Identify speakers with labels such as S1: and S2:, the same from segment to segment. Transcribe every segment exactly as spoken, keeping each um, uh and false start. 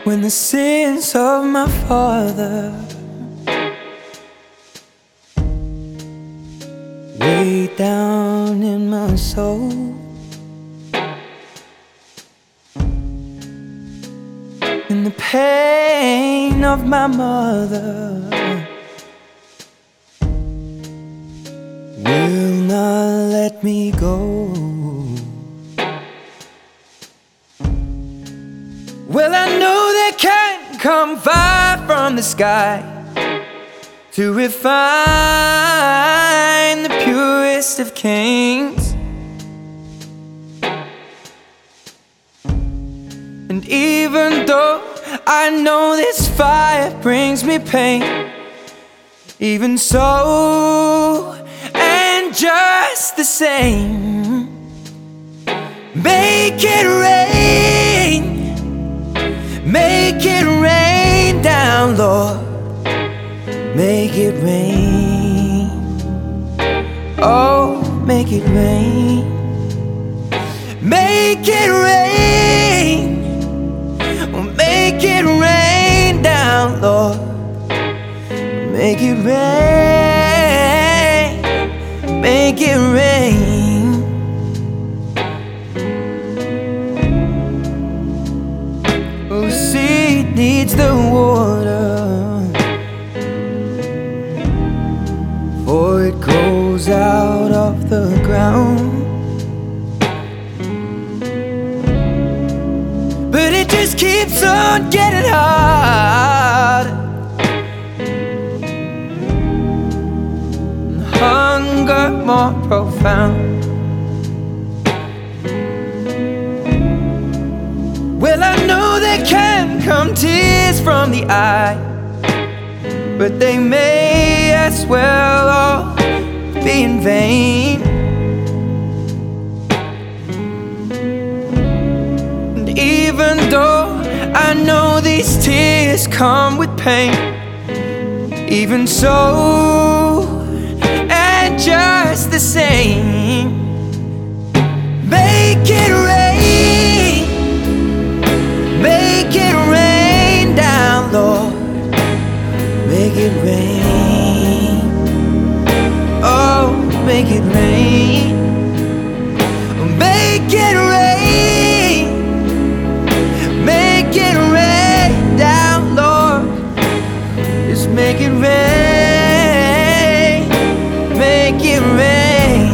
S1: when the sins of my father way down in my soul, and the pain of my mother will not let me go. Well, I know there can come fire from the sky to refine the purest of kings, and even though I know this fire brings me pain, even so, and just the same, make it rain, make it rain down, Lord, make it rain. Oh, make it rain, make it rain, oh, make it rain down, Lord, make it rain, make it rain. Oh, seed needs the water, for it grows out of the ground, but it just keeps on getting hard, and hunger more profound. Well, I know there can come tears from the eye, but they may as well all be in vain. And even though I know these tears come with pain, even so, and just the same, make it rain, make it rain down, Lord, make it rain. Oh, make it rain, make it rain, make it rain down, Lord, just make it rain, make it rain.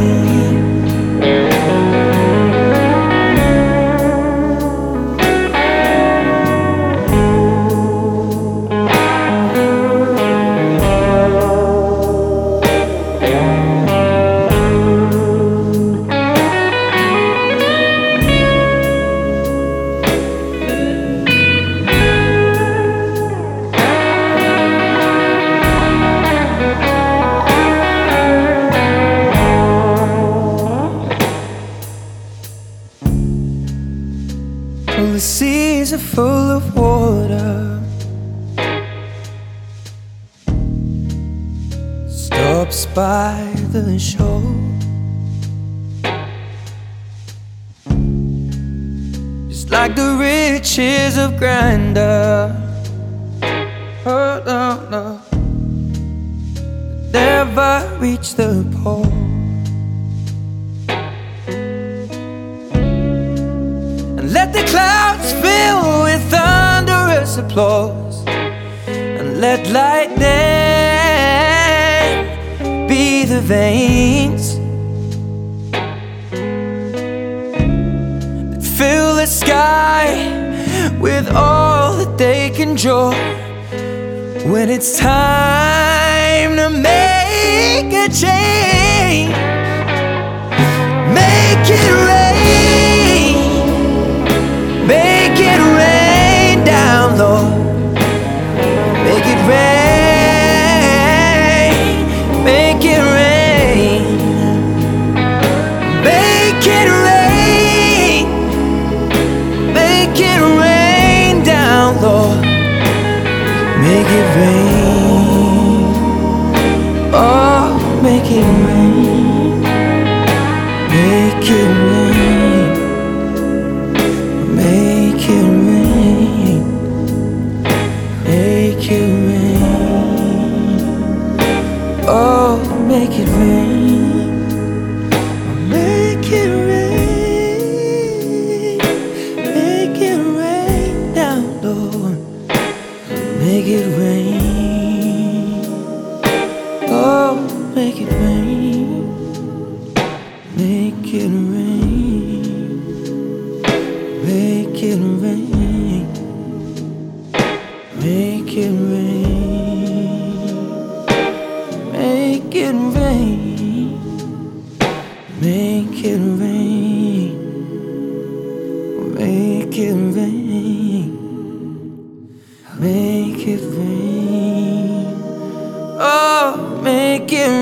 S1: Well, the seas are full of water, stops by the shore, just like the riches of grandeur. Oh, no, no, never reach the pole. Let the clouds fill with thunderous applause, and let lightning be the veins that fill the sky with all that they can draw. When it's time to make a change, make it rain, make it rain down, Lord, make it rain, make it rain, make it rain, make it rain down, Lord, make it rain. Oh, make it rain, make it rain, make it rain. make it rain, make it rain, make it rain, make it rain, make it rain, make it rain, make it rain, make it rain. Oh, make it